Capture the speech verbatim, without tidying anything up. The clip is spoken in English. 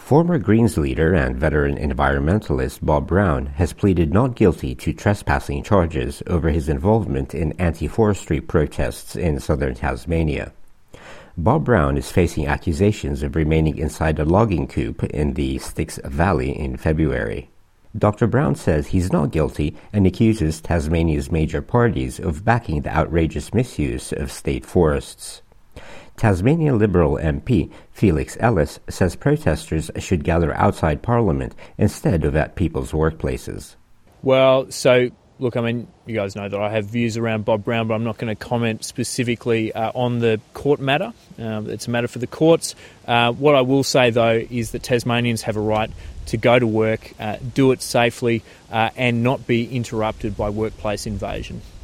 Former Greens leader and veteran environmentalist Bob Brown has pleaded not guilty to trespassing charges over his involvement in anti-forestry protests in southern Tasmania. Bob Brown is facing accusations of remaining inside a logging coupe in the Styx Valley in February. Doctor Brown says he's not guilty and accuses Tasmania's major parties of backing the outrageous misuse of state forests. Tasmania Liberal M P Felix Ellis says protesters should gather outside Parliament instead of at people's workplaces. Well, so, look, I mean, you guys know that I have views around Bob Brown, but I'm not going to comment specifically uh, on the court matter. Um, it's a matter for the courts. Uh, what I will say, though, is that Tasmanians have a right to go to work, uh, do it safely, uh, and not be interrupted by workplace invasion.